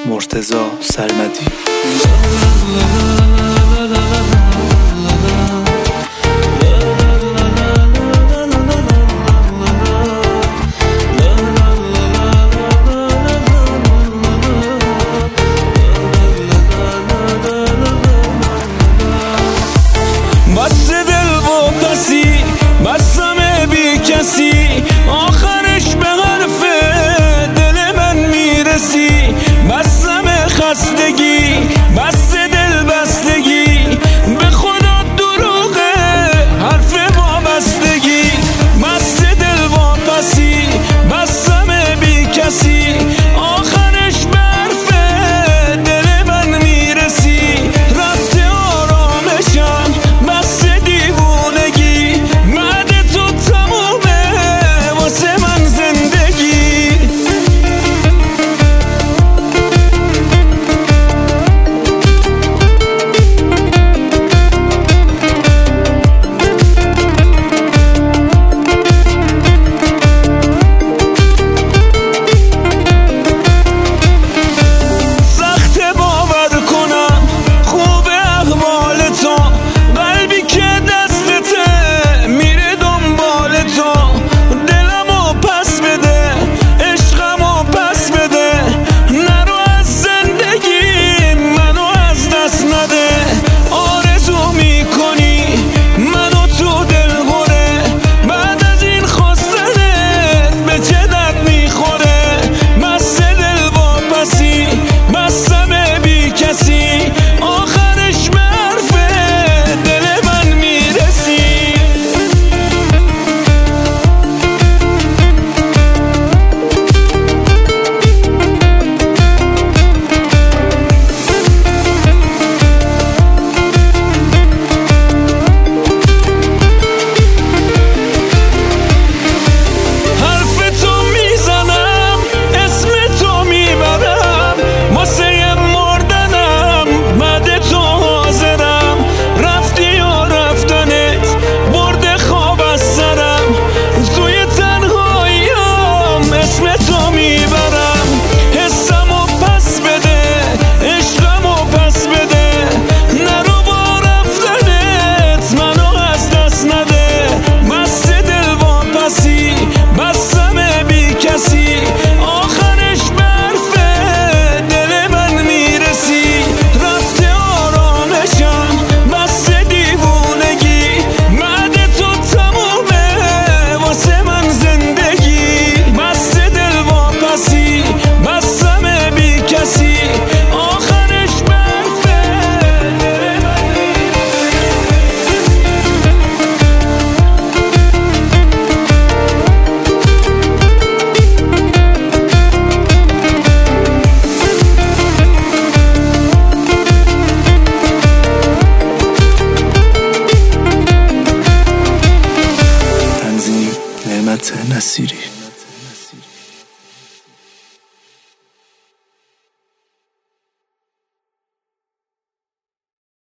مرتضی سرمدی. بس دل و کسی بستم بی کسی، آخرش به حرف دل من میرسی. بستم خستگی بس دل بستگی، به خدا دروغه حرف وابستگی. بس دل و کسی بستم بی کسی، آخرش به حرف دل من میرسی. رفته آرامشم بس دیوونگی، بعد تو تمومه واسه من زندگی. نصیری.